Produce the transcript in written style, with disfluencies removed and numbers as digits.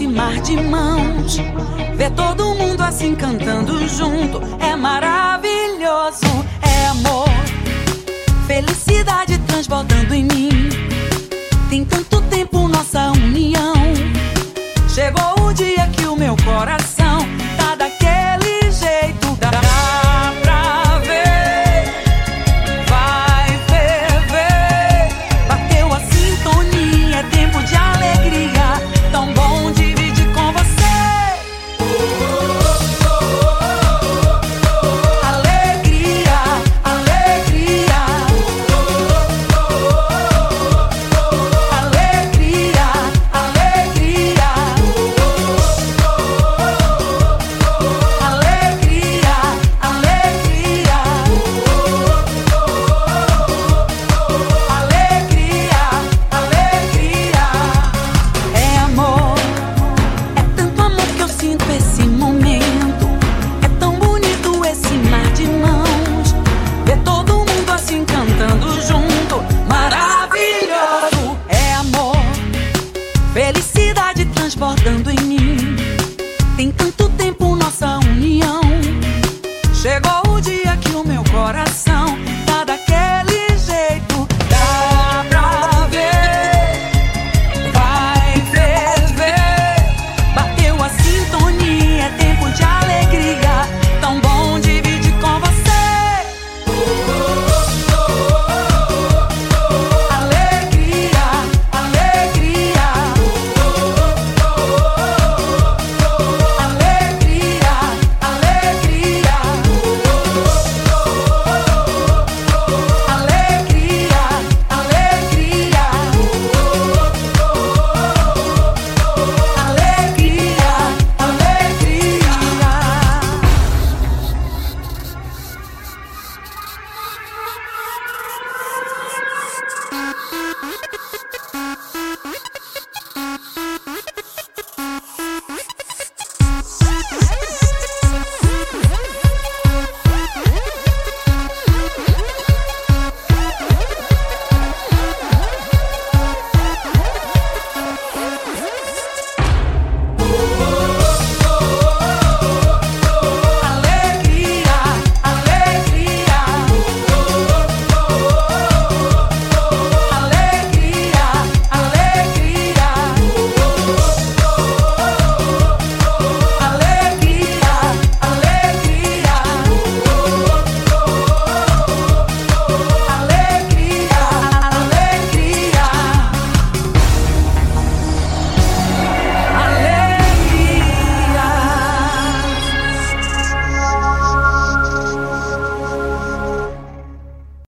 esse mar de mãos. Ver todo mundo assim cantando junto é maravilhoso. É amor, felicidade transbordando em mim. Tem tanto tempo nossa união. Chegou o dia que o meu coração tá daquele jeito. Dá pra ver, vai ferver. Bateu a sintonia, é tempo de alegria. Tão bom dividir com você. Alegria, alegria. Alegria, alegria. Alegria, alegria. Alegria, alegria. É amor, é tanto amor que eu sinto esse momento. É tão bonito esse mar de mãos. Ver todo mundo assim cantando junto, maravilhoso. É amor, felicidade transbordando em mim. Tem tanto tempo nossa união. Chegou o dia que o meu coração